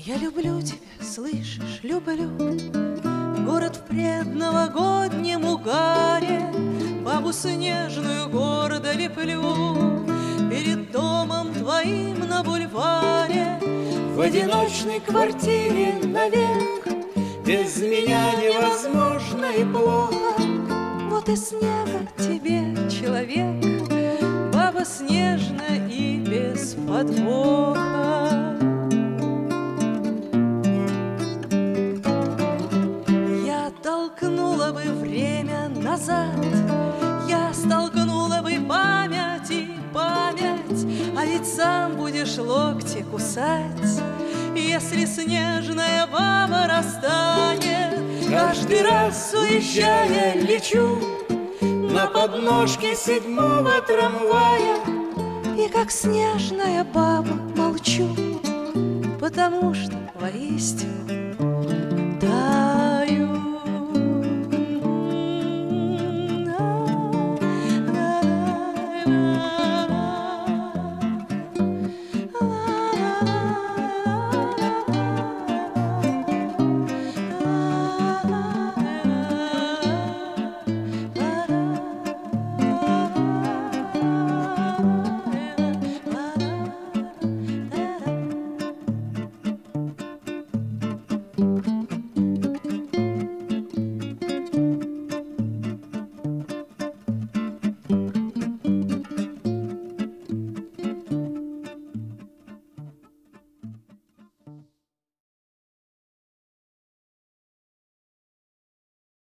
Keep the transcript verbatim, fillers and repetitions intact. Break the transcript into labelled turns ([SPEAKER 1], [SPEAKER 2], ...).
[SPEAKER 1] Я люблю тебя, слышишь, люблю. Город в предновогоднем угаре, бабу снежную гордо леплю. Перед домом твоим на бульваре,
[SPEAKER 2] в одиночной квартире навек. Без меня невозможно и плохо.
[SPEAKER 1] Вот и снега тебе, человек, баба снежная и без подвоха. Я толкнула бы время назад, я столкнула бы память и память, а ведь сам будешь локти кусать, если снежная баба растает.
[SPEAKER 2] Каждый раз, уезжая, лечу на подножке седьмого трамвая,
[SPEAKER 1] и как снежная баба молчу, потому что воистину да.